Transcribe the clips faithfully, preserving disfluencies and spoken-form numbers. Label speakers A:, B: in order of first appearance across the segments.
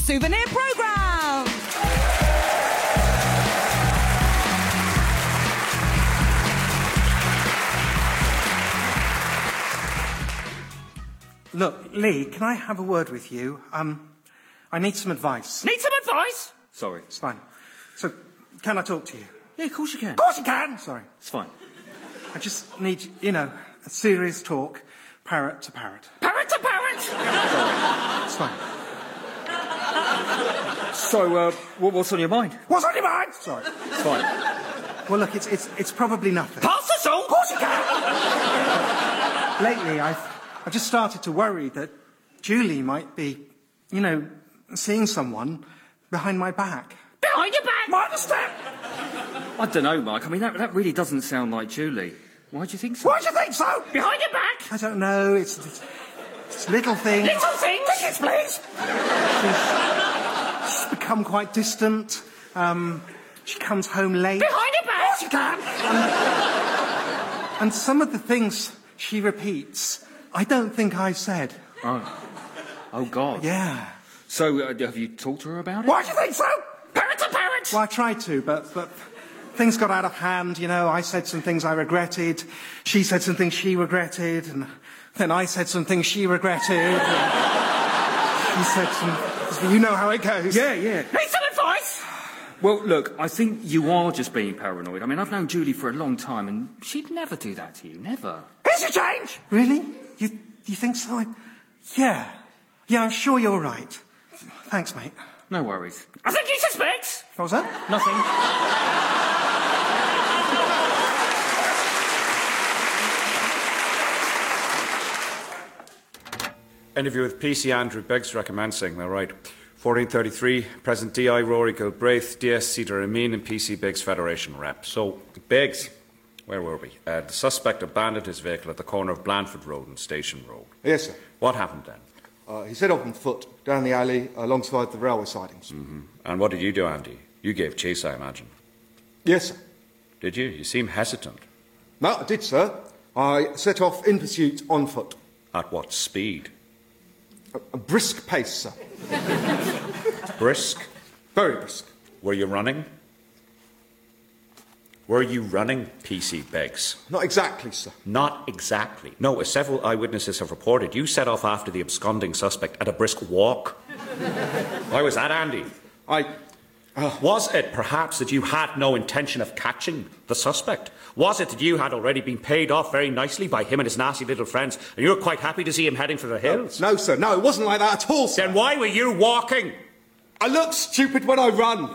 A: souvenir programme.
B: Look, Lee, can I have a word with you? Um, I need some advice.
C: Need some advice?
B: Sorry, it's fine. So, can I talk to you?
C: Yeah, of course you can.
B: Of course you can! Sorry.
C: It's fine.
B: I just need, you know, a serious talk, parrot to parrot.
C: Parrot to parrot!
B: Sorry, it's fine.
C: So, uh, what, what's on your mind?
B: What's on your mind? Sorry.
C: It's fine.
B: Well, look, it's, it's, it's probably nothing.
C: Pass the salt! Of course you can!
B: Lately, I've, I've just started to worry that Julie might be, you know, seeing someone behind my back.
C: Behind your back?
B: Mind the step!
C: I don't know, Mike. I mean, that, that really doesn't sound like Julie. Why do you think so?
B: Why do you think so?
C: Behind your back?
B: I don't know. It's, it's, it's little things.
C: Little things? Tickets, please!
B: She's, she's become quite distant. Um, she comes home late.
C: Behind your back?
B: She can. And, and some of the things she repeats, I don't think I said.
C: Oh. Oh, God.
B: Yeah.
C: So, uh, have you talked to her about it?
B: Why do you think so?
C: Parrot to parrot!
B: Well, I tried to, but, but things got out of hand, you know. I said some things I regretted. She said some things she regretted. And then I said some things she regretted. And she said some... You know how it goes.
C: Yeah, yeah. Need some advice? Well, look, I think you are just being paranoid. I mean, I've known Julie for a long time, and she'd never do that to you. Never.
B: Here's your change! Really? You, you think so? I, yeah. Yeah, I'm sure you're right. Thanks, mate.
C: No worries. I think he suspects.
B: What was that?
C: Nothing.
D: Interview with P C Andrew Beggs recommencing. All right. fourteen thirty-three, present D I Rory Gilbraith, D S Cedar Amin and P C Beggs Federation rep. So, Beggs, where were we? Uh, the suspect abandoned his vehicle at the corner of Blandford Road and Station Road.
E: Yes, sir.
D: What happened then?
E: Uh, he set off on foot down the alley alongside the railway sidings.
D: Mm-hmm. And what did you do, Andy? You gave chase, I imagine.
E: Yes, sir.
D: Did you? You seem hesitant.
E: No, I did, sir. I set off in pursuit on foot.
D: At what speed?
E: A, a brisk pace, sir.
D: Brisk?
E: Very brisk.
D: Were you running? Were you running, P C Beggs?
E: Not exactly, sir.
D: Not exactly. No, as several eyewitnesses have reported, you set off after the absconding suspect at a brisk walk. Why was that, Andy?
E: I... Uh,
D: was it perhaps that you had no intention of catching the suspect? Was it that you had already been paid off very nicely by him and his nasty little friends, and you were quite happy to see him heading for the hills?
E: No, sir. No, it wasn't like that at all, sir.
D: Then why were you walking?
E: I look stupid when I run.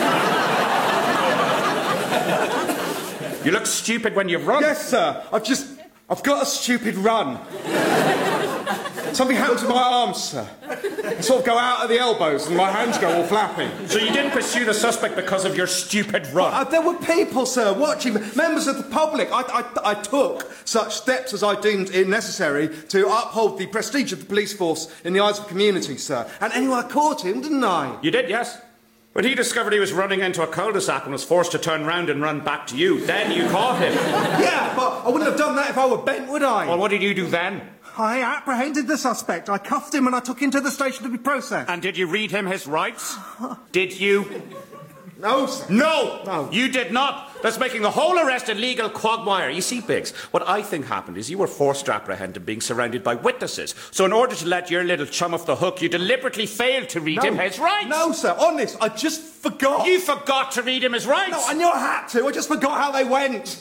D: You look stupid when you run?
E: Yes, sir. I've just... I've got a stupid run. Something happened to my arms, sir. I sort of go out at the elbows and my hands go all flapping.
D: So you didn't pursue the suspect because of your stupid run?
E: Uh, there were people, sir, watching, members of the public. I, I, I took such steps as I deemed it necessary to uphold the prestige of the police force in the eyes of the community, sir. And anyway, I caught him, didn't I?
D: You did, yes. When he discovered he was running into a cul-de-sac and was forced to turn round and run back to you, then you caught him.
E: Yeah, but I wouldn't have done that if I were bent, would I?
D: Well, what did you do then?
B: I apprehended the suspect. I cuffed him and I took him to the station to be processed.
D: And did you read him his rights? Did you?
E: No, sir.
D: No!
E: No.
D: You did not. That's making the whole arrest a legal quagmire. You see, Biggs, what I think happened is you were forced to apprehend him being surrounded by witnesses. So in order to let your little chum off the hook, you deliberately failed to read
E: No.
D: him his rights.
E: No, sir. Honest, I just forgot.
D: You forgot to read him his rights.
E: No, I knew I had to. I just forgot how they went.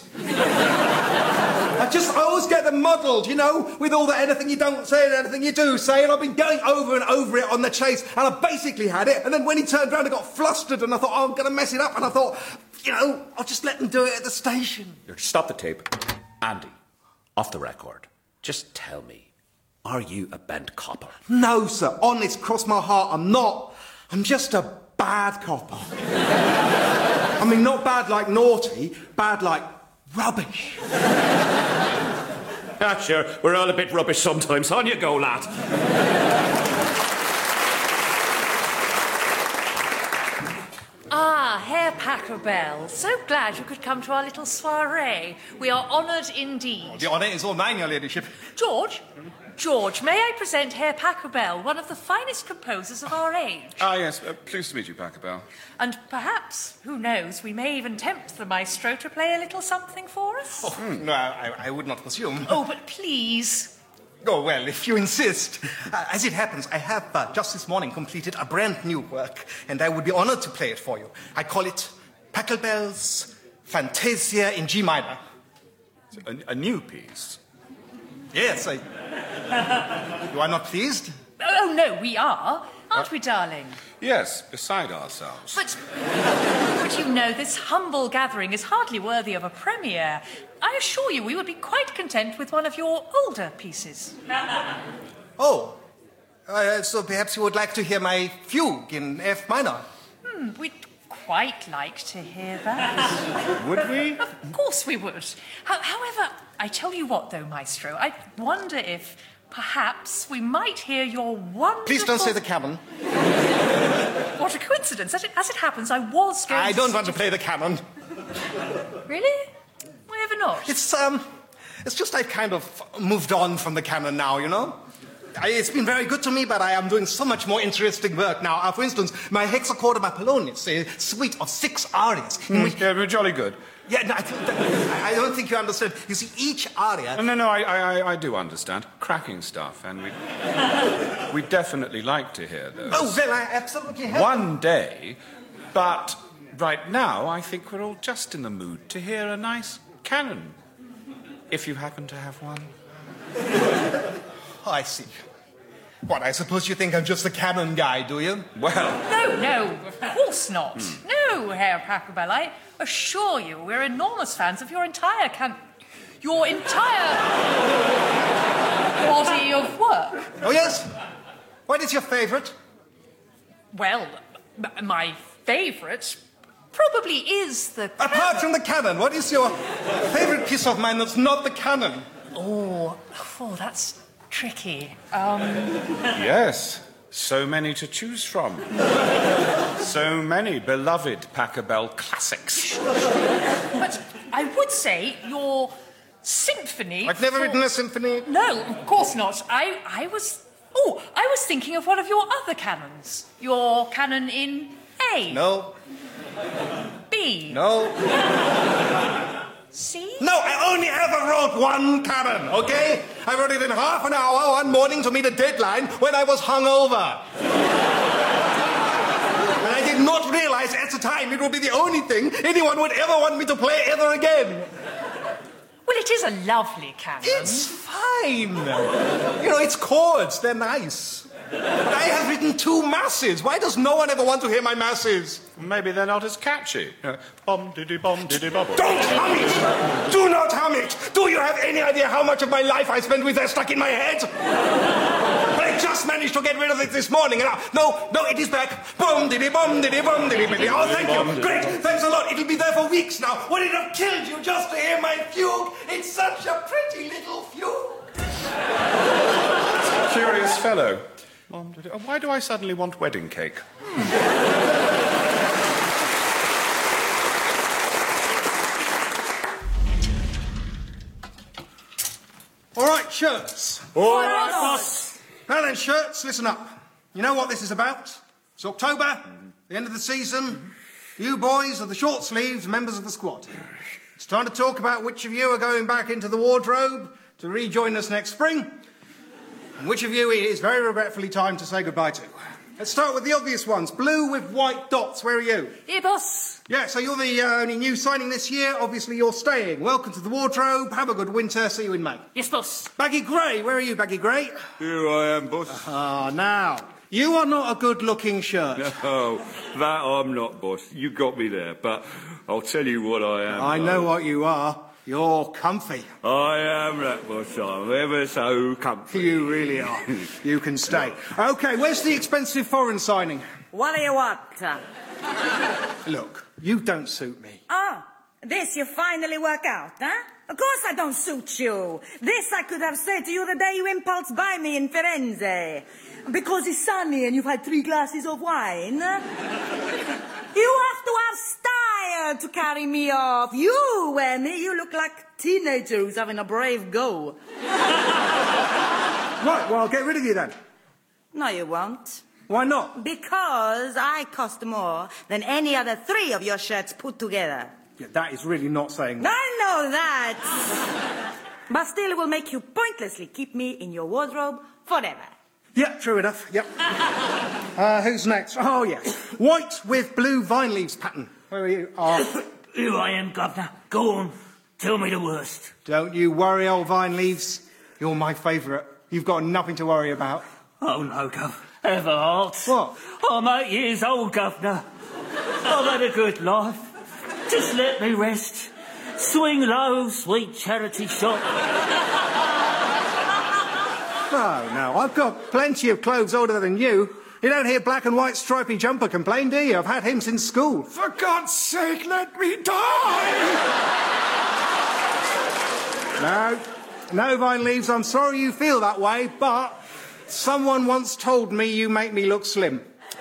E: I just, I always get them muddled, you know, with all the anything you don't say and anything you do say, and I've been going over and over it on the chase, and I basically had it, and then when he turned round, I got flustered, and I thought, oh, I'm going to mess it up, and I thought, you know, I'll just let them do it at the station.
D: Stop the tape. Andy, off the record, just tell me, are you a bent copper?
E: No, sir. Honest, cross my heart, I'm not. I'm just a bad copper. I mean, not bad like naughty, bad like rubbish.
D: Ah, sure, we're all a bit rubbish sometimes. On you go, lad.
F: Ah, Herr Pachelbel, so glad you could come to our little soiree. We are honoured indeed.
E: The honour is all mine, your ladyship.
F: George, George, may I present Herr Pachelbel, one of the finest composers of our age?
G: Ah, yes. Uh, pleased to meet you, Pachelbel.
F: And perhaps, who knows, we may even tempt the maestro to play a little something for us?
E: Oh, mm. No, I, I would not presume.
F: Oh, but please.
E: Oh, well, if you insist. Uh, as it happens, I have uh, just this morning completed a brand new work, and I would be honoured to play it for you. I call it Pachelbel's Fantasia in G minor.
G: A, a new piece?
E: Yes, I... You are not pleased?
F: Oh, no, we are. Aren't we, darling?
G: Yes, beside ourselves.
F: But, but you know, this humble gathering is hardly worthy of a premiere. I assure you we would be quite content with one of your older pieces.
E: Oh, uh, so perhaps you would like to hear my fugue in F minor?
F: Hmm, we'd quite like to hear that.
G: Would we?
F: Of course we would. Ho- however, I tell you what, though, Maestro, I wonder if perhaps we might hear your wonderful...
E: Please don't say the canon.
F: What a coincidence. As it, as it happens, I was going
E: I
F: to...
E: don't want to play the canon.
F: Really? Why ever not?
E: It's, um, it's just I've kind of moved on from the canon now, you know? I, it's been very good to me, but I am doing so much more interesting work now. Uh, for instance, my hexachord by Polonius, a suite of six arias.
G: Mm, which... Yeah, we're jolly good.
E: Yeah, no, I, I don't think you understand. You see, each aria...
G: No, no, no, I, I, I do understand. Cracking stuff, and we'd, we'd definitely like to hear those.
E: Oh, well, I absolutely have...
G: One day, but right now I think we're all just in the mood to hear a nice canon, if you happen to have one.
E: Oh, I see. What, I suppose you think I'm just the canon guy, do you?
G: Well...
F: No, no, of course not. Hmm. No, Herr Pachelbel, I assure you we're enormous fans of your entire can... your entire body of work.
E: Oh, yes? What is your favourite?
F: Well, m- my favourite probably is the...
E: Apart from the canon, what is your favourite piece of mine that's not the canon?
F: Oh, oh, that's... tricky. Um...
G: Yes, so many to choose from. So many beloved Pachelbel classics.
F: But I would say your symphony...
E: I've never
F: for...
E: written a symphony.
F: No, of course not. I, I was... Oh, I was thinking of one of your other canons. Your canon in A.
E: No.
F: B.
E: No.
F: C?
E: No, I only ever wrote one canon, okay? I wrote it in half an hour one morning to meet a deadline when I was hungover. And I did not realize at the time it would be the only thing anyone would ever want me to play ever again.
F: Well, it is a lovely canon.
E: It's fine. You know, it's chords, they're nice. But I have written two masses. Why does no one ever want to hear my masses?
G: Maybe they're not as catchy. Bom diddy bom diddy bubble.
E: Don't hum it! Do not hum it! Do you have any idea how much of my life I spent with that stuck in my head? But I just managed to get rid of it this morning, and I, no, no, it is back. Bom diddy bom diddy bom diddy diddy. Oh, thank you. Great, thanks a lot. It'll be there for weeks now. Would it have killed you just to hear my fugue? It's such a pretty little fugue.
G: Curious fellow. Why do I suddenly want wedding cake?
B: All right, shirts.
G: All right, boss.
B: Now then, shirts, listen up. You know what this is about? It's October, the end of the season. You boys are the short sleeves members of the squad. It's time to talk about which of you are going back into the wardrobe to rejoin us next spring, and which of you it is very regretfully time to say goodbye to. Let's start with the obvious ones. Blue with white dots, where are you?
F: Here, boss.
B: Yeah, so you're the uh, only new signing this year. Obviously, you're staying. Welcome to the wardrobe. Have a good winter. See you in May.
F: Yes, boss.
B: Baggy Grey, where are you, Baggy Grey?
H: Here I am, boss.
B: Ah, now, you are not a good-looking shirt.
H: No, that I'm not, boss. You got me there, but I'll tell you what I am.
B: I know what you are. You're comfy.
H: I am that, boss. I'm ever so comfy.
B: You really are. You can stay. OK, where's the expensive foreign signing?
I: What do you want?
B: Look, you don't suit me.
I: Oh, this you finally work out, huh? Of course I don't suit you. This I could have said to you the day you impulse buy me in Firenze. Because it's sunny and you've had three glasses of wine. You have to have style to carry me off. You, Wemmy, you look like teenager who's having a brave go.
B: Right, well, I'll get rid of you then.
I: No, you won't.
B: Why not?
I: Because I cost more than any other three of your shirts put together.
B: Yeah, that is really not saying that.
I: I know that. But still, it will make you pointlessly keep me in your wardrobe forever.
B: Yeah, true enough, yep. uh, who's next? Oh, yes. White with blue vine leaves pattern. Where are you? Oh.
J: Here I am, Governor. Go on. Tell me the worst.
B: Don't you worry, old vine leaves. You're my favourite. You've got nothing to worry about.
J: Oh, no, Gov. Everhart.
B: What?
J: I'm eight years old, Governor. I've had a good life. Just let me rest. Swing low, sweet charity shop.
B: No, no, I've got plenty of clothes older than you. You don't hear black and white stripy jumper complain, do you? I've had him since school.
G: For God's sake, let me die!
B: No, no, Vine Leaves, I'm sorry you feel that way, but someone once told me you make me look slim.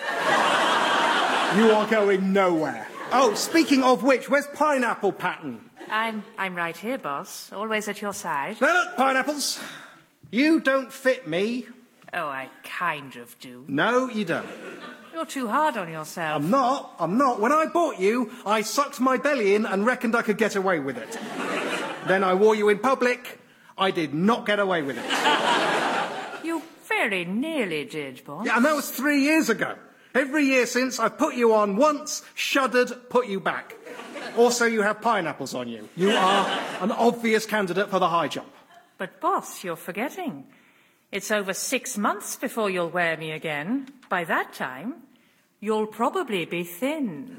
B: You are going nowhere. Oh, speaking of which, where's Pineapple Pattern?
F: I'm, I'm right here, boss. Always at your side.
B: Now look, Pineapples. You don't fit me.
F: Oh, I kind of do.
B: No, you don't.
F: You're too hard on yourself.
B: I'm not. I'm not. When I bought you, I sucked my belly in and reckoned I could get away with it. Then I wore you in public. I did not get away with it.
F: You very nearly did, boss.
B: Yeah, and that was three years ago. Every year since, I've put you on once, shuddered, put you back. Also, you have pineapples on you. You are an obvious candidate for the high jump.
F: But, boss, you're forgetting. It's over six months before you'll wear me again. By that time, you'll probably be thin.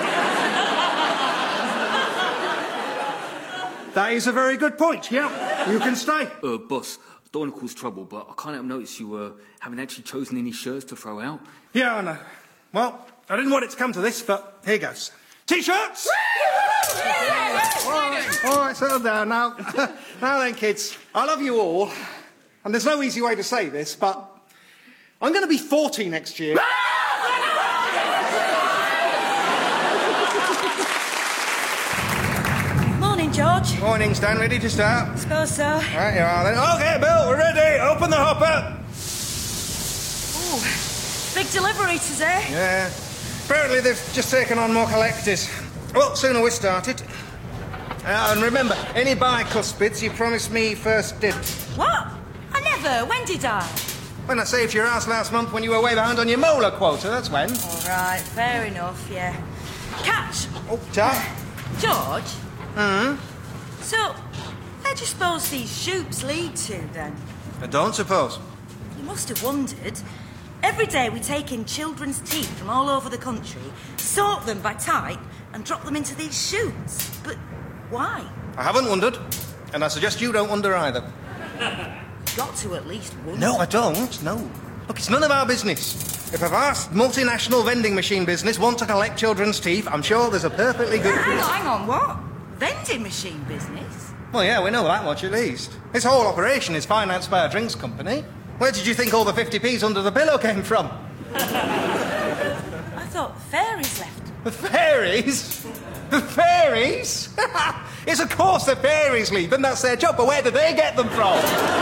B: That is a very good point, yeah. You can stay.
C: Uh, boss, I don't want to cause trouble, but I can't help notice you uh, haven't actually chosen any shirts to throw out.
B: Yeah, I know. Well, I didn't want it to come to this, but here goes. T-shirts! all, right, all right, settle down now. Now then, kids, I love you all. And there's no easy way to say this, but I'm going to be forty next year.
I: Morning, George.
B: Morning, Stan. Ready to start?
I: Suppose so.
B: Right, you are then. OK, Bill, we're ready. Open the hopper.
I: Ooh, big delivery today.
B: Yeah. Apparently they've just taken on more collectors. Well, sooner we started. Uh, and remember, any bicuspids, you promised me first dibs.
I: What? I never. When did I?
B: When I saved your ass last month when you were way behind on your molar quota, that's when.
I: All right, fair enough, yeah. Catch!
B: Oh, ta.
I: George?
B: Hmm?
I: So, where do you suppose these shoots lead to, then?
B: I don't suppose.
I: You must have wondered. Every day we take in children's teeth from all over the country, sort them by type, and drop them into these chutes. But why?
B: I haven't wondered, and I suggest you don't wonder either.
I: You've got to at least wonder.
B: No, I don't, no. Look, it's none of our business. If a vast multinational vending machine business want to collect children's teeth, I'm sure there's a perfectly good...
I: Hang on, hang on, what? Vending machine business?
B: Well, yeah, we know that much at least. This whole operation is financed by a drinks company. Where did you think all the fifty p's under the pillow came from?
I: I thought fairies left.
B: The fairies? The fairies? Yes, of course the fairies leave them, that's their job, but where do they get them from?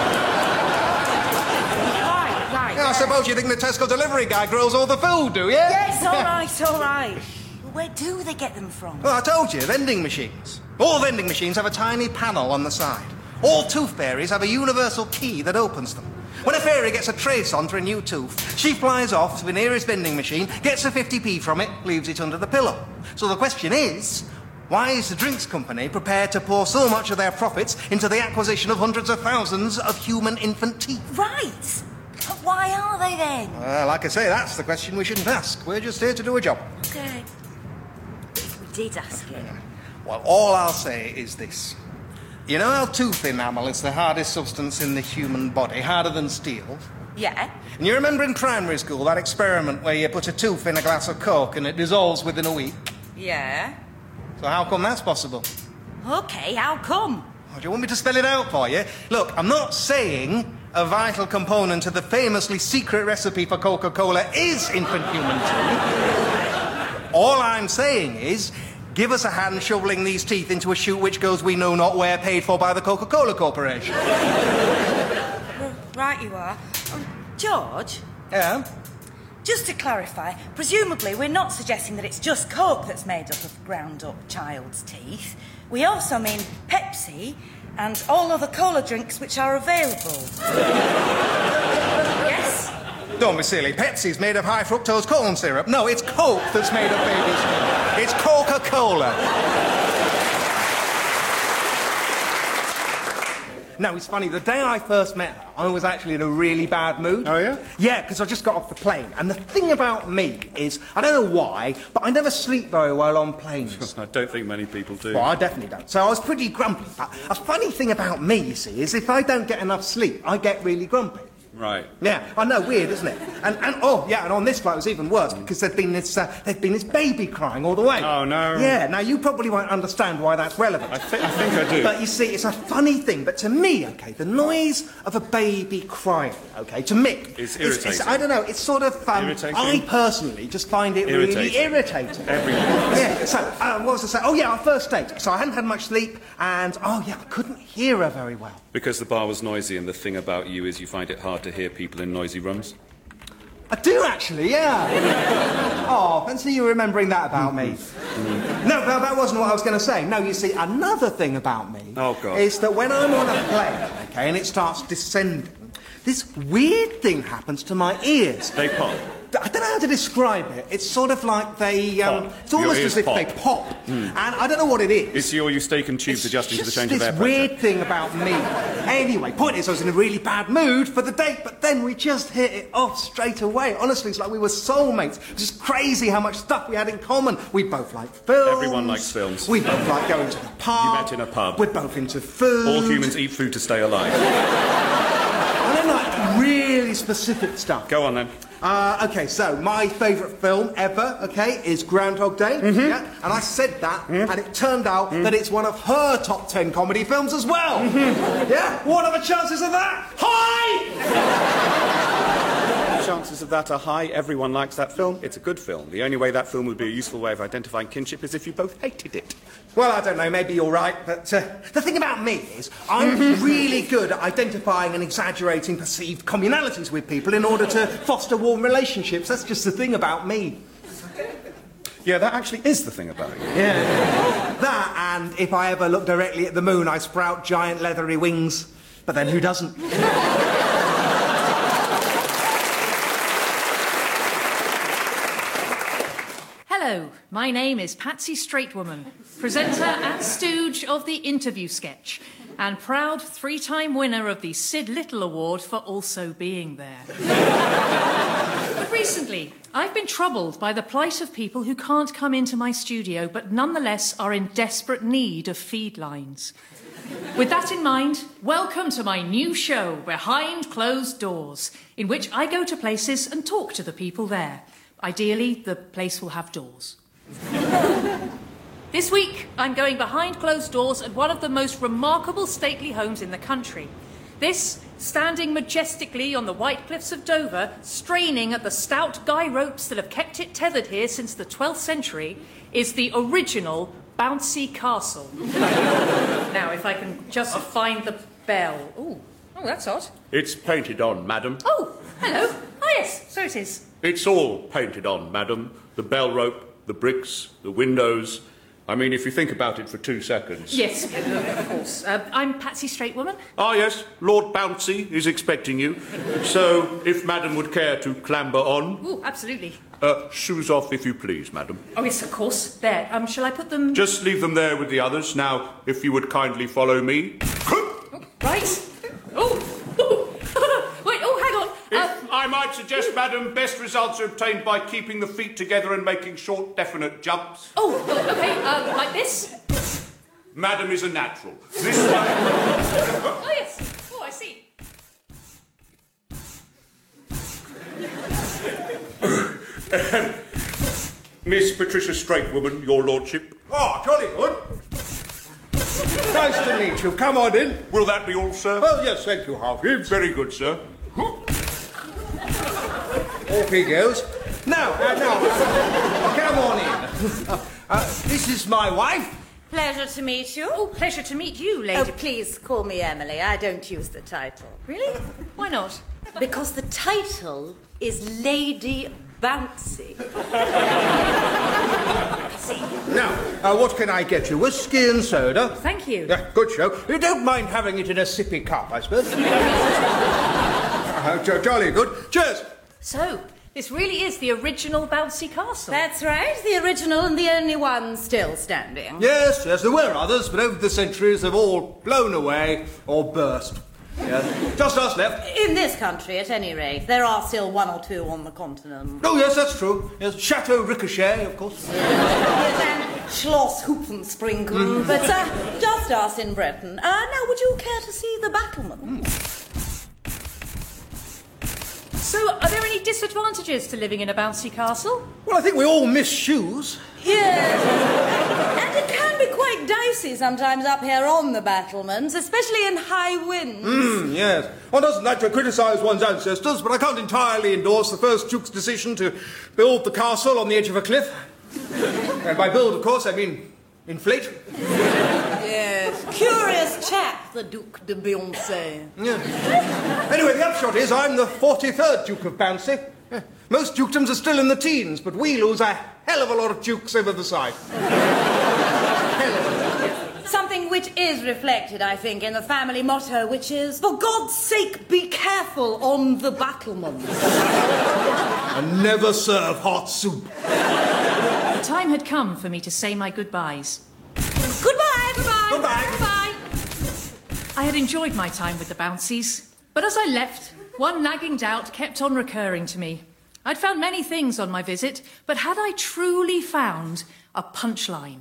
I: Right, right.
B: Yeah, I suppose you think the Tesco delivery guy grows all the food, do you?
I: Yes, all right, all right. Well, where do they get them from?
B: Well, I told you, vending machines. All vending machines have a tiny panel on the side. All tooth fairies have a universal key that opens them. When a fairy gets a trace on for a new tooth, she flies off to the nearest vending machine, gets a fifty p from it, leaves it under the pillow. So the question is, why is the drinks company prepared to pour so much of their profits into the acquisition of hundreds of thousands of human infant teeth?
I: Right. But why are they then?
B: Uh, like I say, that's the question we shouldn't ask. We're just here to do a job.
I: Okay. If we did ask it.
B: Well, all I'll say is this. You know how tooth enamel is the hardest substance in the human body, harder than steel?
I: Yeah.
B: And you remember in primary school that experiment where you put a tooth in a glass of Coke and it dissolves within a week?
I: Yeah.
B: So how come that's possible?
I: Okay, how come?
B: Oh, do you want me to spell it out for you? Look, I'm not saying a vital component of the famously secret recipe for Coca-Cola is infant human teeth. All I'm saying is, give us a hand shoveling these teeth into a chute which goes we know not where, paid for by the Coca-Cola Corporation.
I: Right you are. Um, George?
B: Yeah?
I: Just to clarify, presumably we're not suggesting that it's just Coke that's made up of ground-up child's teeth. We also mean Pepsi and all other cola drinks which are available. Yes?
B: Don't be silly. Pepsi's made of high fructose corn syrup. No, it's Coke that's made of baby's teeth. It's Coca-Cola. No, it's funny. The day I first met her, I was actually in a really bad mood.
D: Oh, yeah?
B: Yeah, because I just got off the plane. And the thing about me is, I don't know why, but I never sleep very well on planes.
D: I don't think many people do.
B: Well, I definitely don't. So I was pretty grumpy. But a funny thing about me, you see, is if I don't get enough sleep, I get really grumpy.
D: Right.
B: Yeah, I know, weird, isn't it? And, and oh, yeah, and on this flight it was even worse because there'd been this, uh, there'd been this baby crying all the way.
D: Oh, no.
B: Yeah, now you probably won't understand why that's relevant.
D: I, th- I think I do.
B: But you see, it's a funny thing, but to me, okay, the noise of a baby crying, okay, to me...
D: It's
B: is-
D: irritating.
B: It's, I don't know, it's sort of... Um,
D: Irritating?
B: I personally just find it really
D: Irritating.
B: irritating.
D: Everyone.
B: Yeah, so, uh, what was I saying? Oh, yeah, our first date. So I hadn't had much sleep, and, oh, yeah, I couldn't hear her very well.
D: Because the bar was noisy, and the thing about you is you find it hard to hear people in noisy rooms.
B: I do, actually, yeah. Oh, fancy you remembering that about me. No, but that wasn't what I was going to say. No, you see, another thing about me
D: Oh, God.
B: is that when I'm on a plane, okay, and it starts descending, this weird thing happens to my ears.
D: They pop.
B: I don't know how to describe it. It's sort of like they... Um,
D: Pop.
B: it's almost
D: Your
B: as
D: ears
B: if
D: pop.
B: they pop. And I don't know what it is.
D: It's your steak and tubes
B: It's
D: adjusting to the
B: just
D: change
B: this
D: of air pressure.
B: weird thing about me. Anyway, point is, I was in a really bad mood for the date, but then we just hit it off straight away. Honestly, it's like we were soulmates. It's just crazy how much stuff we had in common. We both like films.
D: Everyone likes films.
B: We both like going to the pub.
D: You met in a pub.
B: We're both into food.
D: All humans eat food to stay alive.
B: I don't like really specific stuff.
D: Go on, then.
B: Uh, okay, so my favourite film ever, okay, is Groundhog Day.
D: Mm-hmm.
B: Yeah, and I said that, mm-hmm. and it turned out mm-hmm. that it's one of her top ten comedy films as well. Mm-hmm. Yeah, what are the chances of that? High!
D: The chances of that are high. Everyone likes that film. It's a good film. The only way that film would be a useful way of identifying kinship is if you both hated it.
B: Well, I don't know, maybe you're right, but uh, the thing about me is I'm really good at identifying and exaggerating perceived communalities with people in order to foster warm relationships. That's just the thing about me.
D: Yeah, that actually is the thing about you.
B: Yeah. That, and if I ever look directly at the moon, I sprout giant leathery wings. But then who doesn't?
F: Hello, my name is Patsy Straightwoman, presenter and stooge of the interview sketch, and proud three-time winner of the Sid Little Award for also being there. But recently, I've been troubled by the plight of people who can't come into my studio, but nonetheless are in desperate need of feed lines. With that in mind, welcome to my new show, Behind Closed Doors, in which I go to places and talk to the people there. Ideally, the place will have doors. This week, I'm going behind closed doors at one of the most remarkable stately homes in the country. This, standing majestically on the white cliffs of Dover, straining at the stout guy ropes that have kept it tethered here since the twelfth century, is the original Bouncy Castle. Now, if I can just find the bell. Ooh, oh, that's odd.
H: It's painted on, madam.
F: Oh, hello. Oh, yes, so it is.
H: It's all painted on, madam. The bell rope, the bricks, the windows. I mean, if you think about it for two seconds.
F: Yes, of course. Uh, I'm Patsy Straightwoman.
H: Ah, yes, Lord Bouncy is expecting you. So, if madam would care to clamber on.
F: Ooh, absolutely.
H: Uh, shoes off, if you please, madam.
F: Oh, yes, of course. There. Um, shall I put them...
H: Just leave them there with the others. Now, if you would kindly follow me.
F: Oh, right. Oh, wait, oh, hang on.
H: If I might suggest, madam, best results are obtained by keeping the feet together and making short, definite jumps.
F: Oh, okay, um, like this?
H: Madam is a natural. This way.
F: Oh, yes. Oh, I see.
H: Miss Patricia Straightwoman, your lordship.
B: Oh, jolly good. Nice to meet you. Come on in.
H: Will that be all, sir?
B: Oh, yes, thank you, Harvey.
H: Very good, sir.
B: Off he goes. Now, uh, now, uh, come on in.
E: uh, uh, this is my wife.
I: Pleasure to meet you.
F: Oh, pleasure to meet you, lady.
I: Oh, please call me Emily. I don't use the title.
F: Really? Why not?
I: Because the title is Lady Bouncy.
E: Now, uh, what can I get you? Whiskey and soda?
F: Thank you.
E: Yeah, good show. You don't mind having it in a sippy cup, I suppose? uh, jo- jolly good. Cheers.
F: So, this really is the original Bouncy Castle.
I: That's right, the original and the only one still standing.
E: Yes, yes, there were others, but over the centuries they've all blown away or burst. Yes. Just us left.
I: In this country, at any rate. There are still one or two on the continent.
E: Oh, yes, that's true. Yes, Chateau Ricochet, of course.
I: Yes, and Schloss Hupfenspringen. Mm. But uh, just us in Britain. Uh, now, would you care to see the battlements? Mm.
F: So, are there any disadvantages to living in a bouncy castle?
E: Well, I think we all miss shoes.
I: Yes. And it can be quite dicey sometimes up here on the battlements, especially in high winds.
E: Mm, yes. One doesn't like to criticise one's ancestors, but I can't entirely endorse the first Duke's decision to build the castle on the edge of a cliff. And by build, of course, I mean inflate.
I: Yes. Curious chap, the Duc de Beyoncé.
E: Yeah. Anyway, the upshot is I'm the forty-third Duke of Bouncy. Most dukedoms are still in the teens, but we lose a hell of a lot of dukes over the side.
I: Something which is reflected, I think, in the family motto, which is, for God's sake, be careful on the battlements.
E: And never serve hot soup.
F: The time had come for me to say my goodbyes.
I: Goodbye, goodbye,
E: goodbye.
I: Goodbye.
F: I had enjoyed my time with the Bouncies, but as I left, one nagging doubt kept on recurring to me. I'd found many things on my visit, but had I truly found a punchline?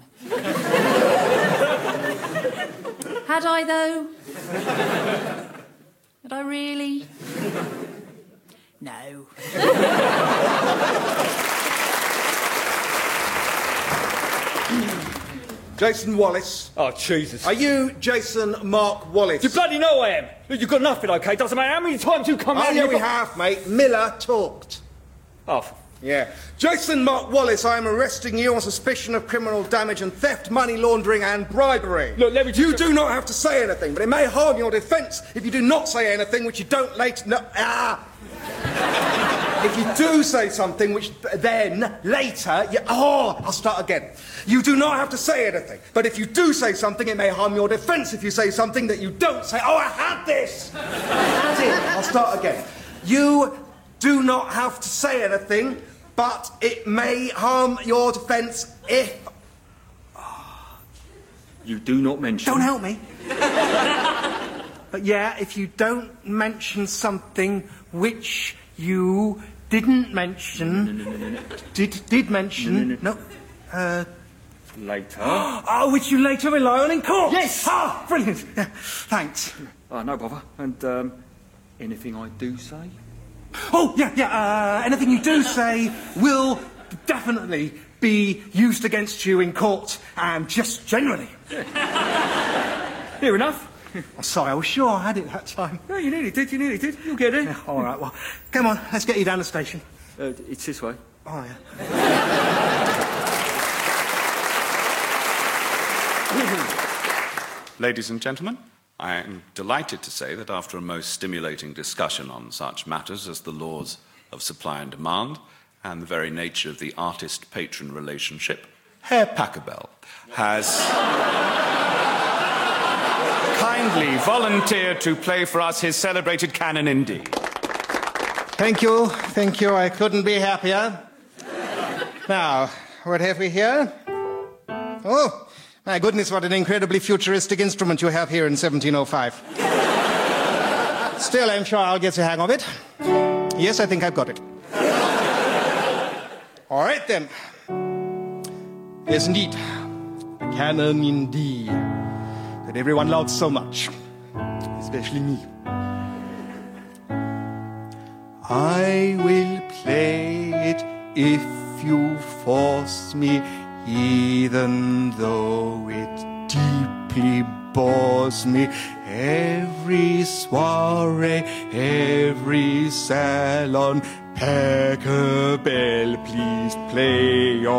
F: Had I, though? Had I really? No.
E: Jason Wallace.
C: Oh, Jesus.
E: Are you Jason Mark Wallace?
C: You bloody know I am. You've got nothing, OK? Doesn't matter how many times you come
E: Oh,
C: round.
E: yeah,
C: you've
E: we
C: got...
E: have, mate. Miller talked.
C: Oh,
E: Yeah. Jason Mark Wallace, I am arresting you on suspicion of criminal damage and theft, money laundering and bribery.
C: Look, let me just...
E: You do not have to say anything, but it may harm your defence if you do not say anything which you don't later... No, ah! If you do say something which then, later, you... Oh, I'll start again. You do not have to say anything, but if you do say something, it may harm your defence if you say something that you don't say. Oh, I had this! I had it. I'll start again. You do not have to say anything, but it may harm your defence if...
C: You do not mention...
B: Don't help me. But yeah, if you don't mention something which you didn't mention...
C: No, no, no, no, no.
B: Did, did mention...
C: No, no, no.
B: no uh...
C: Later.
B: Oh, which you later rely on in court?
C: Yes!
B: Ah, brilliant. Yeah, thanks.
C: Oh, no bother. And, um, anything I do say?
B: Oh, yeah, yeah, uh, anything you do say will definitely be used against you in court, and just generally.
C: Yeah. Near enough.
B: I'm sorry, I was sure I had it that time.
C: No, you nearly did, you nearly did. You'll get it.
B: Yeah, all right, well, come on, let's get you down the station.
C: Uh, it's this way.
B: Oh, yeah.
G: Ladies and gentlemen, I am delighted to say that after a most stimulating discussion on such matters as the laws of supply and demand and the very nature of the artist-patron relationship, Herr Pachelbel has kindly volunteered to play for us his celebrated canon in D.
E: Thank you, thank you. I couldn't be happier. Now, what have we here? Oh, my goodness, what an incredibly futuristic instrument you have here in seventeen oh five. Still, I'm sure I'll get the hang of it. Yes, I think I've got it. All right, then. Yes, indeed. The canon in D that everyone loves so much, especially me. I will play it if you force me, even though it deeply bores me. Every soiree, every salon, Pachelbel, please play your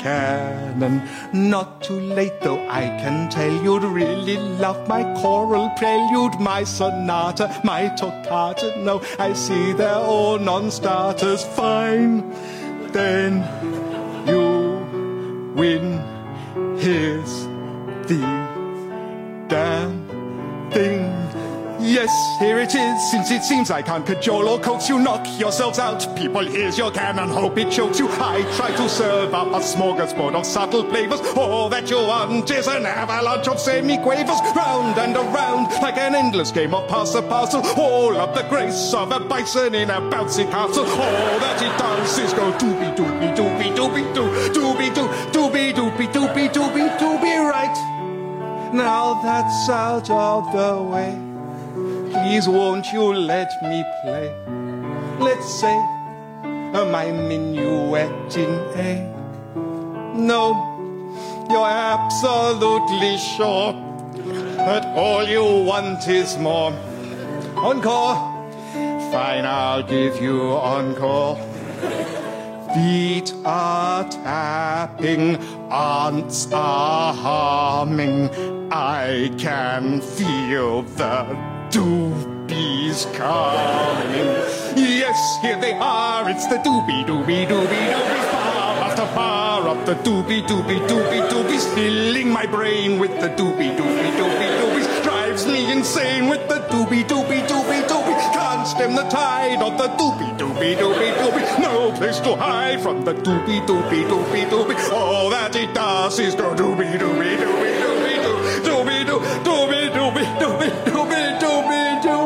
E: canon. Not too late, though, I can tell you'd really love my choral prelude, my sonata, my toccata. No, I see they're all non-starters. Fine, then you win. Here's the damn thing. Yes, here it is. Since it seems I can't cajole or coax you, knock yourselves out. People, here's your cannon, hope it chokes you. I try to serve up a smorgasbord of subtle flavors. All that you want is an avalanche of semi-quavers, round and around like an endless game of pass-a-parcel. All of the grace of a bison in a bouncy castle. All that it does is go doobie-doobie-doobie-doobie-doo, doobie-doo, doobie-doobie-doobie-doobie-doobie. Right, now that's out of the way, please won't you let me play, let's say, my minuet in A. No, you're absolutely sure that all you want is more. Encore, fine, I'll give you encore. Feet are tapping, aunts are humming, I can feel the doobies coming. Yes, here they are, it's the doobie doobie doobie doobies. Bar after bar up the doobie doobie doobie doobies, filling my brain with the doobie doobie doobie doobies. Drives me insane with the doobie doobie doobie doobie. Can't stem the tide of the doobie doobie doobie doobie. No place to hide from the doobie doobie doobie doobie. All that it does is go doobie doobie doobie doobie doo, doobie doo, doobie doobie doobie doobie doobie doo.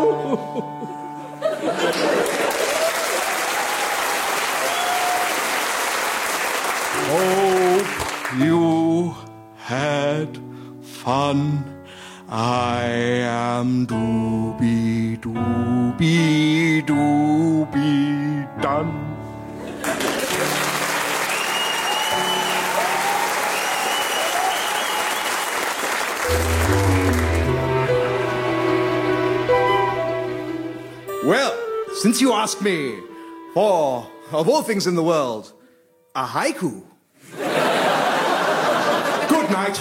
E: Hope you had fun. I am doobie doobie doobie done. Well, since you ask me for, of all things in the world, a haiku. Good night.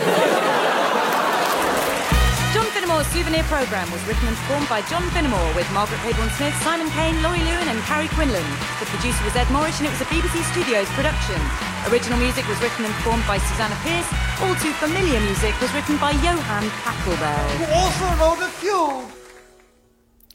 A: John Finnemore's Souvenir Programme was written and performed by John Finnemore with Margaret Claiborne-Smith, Simon Kane, Laurie Lewin and Carrie Quinlan. The producer was Ed Morrish and it was a B B C Studios production. Original music was written and performed by Susanna Pierce. All too familiar music was written by Johann Pachelbel.
B: You also wrote a few.